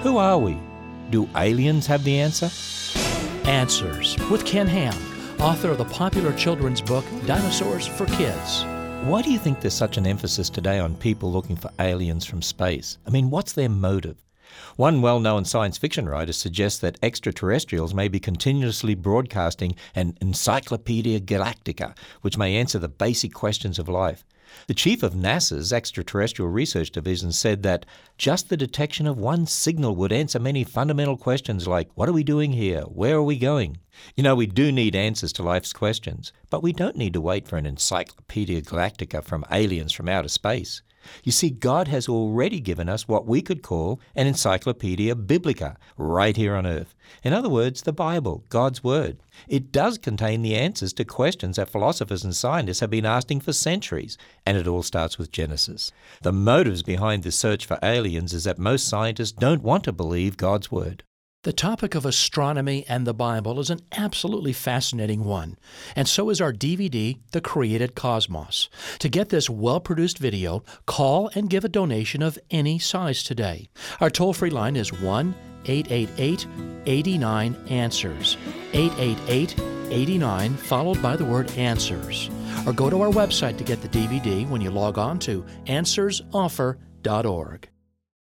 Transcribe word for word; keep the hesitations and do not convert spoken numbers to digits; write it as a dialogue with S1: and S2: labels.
S1: Who are we? Do aliens have the answer?
S2: Answers with Ken Ham, author of the popular children's book Dinosaurs for Kids.
S1: Why do you think there's such an emphasis today on people looking for aliens from space? I mean, what's their motive? One well-known science fiction writer suggests that extraterrestrials may be continuously broadcasting an Encyclopedia Galactica, which may answer the basic questions of life. The chief of NASA's Extraterrestrial Research Division said that just the detection of one signal would answer many fundamental questions like, what are we doing here? Where are we going? You know, we do need answers to life's questions, but we don't need to wait for an Encyclopedia Galactica from aliens from outer space. You see, God has already given us what we could call an Encyclopedia Biblica right here on Earth. In other words, the Bible, God's Word. It does contain the answers to questions that philosophers and scientists have been asking for centuries, and it all starts with Genesis. The motives behind the search for aliens is that most scientists don't want to believe God's Word.
S2: The topic of astronomy and the Bible is an absolutely fascinating one, and so is our D V D, The Created Cosmos. To get this well-produced video, call and give a donation of any size today. Our toll-free line is one eight eight eight, eight nine, ANSWERS, eight eight eight, eight nine, followed by the word ANSWERS. Or go to our website to get the D V D when you log on to answers offer dot org.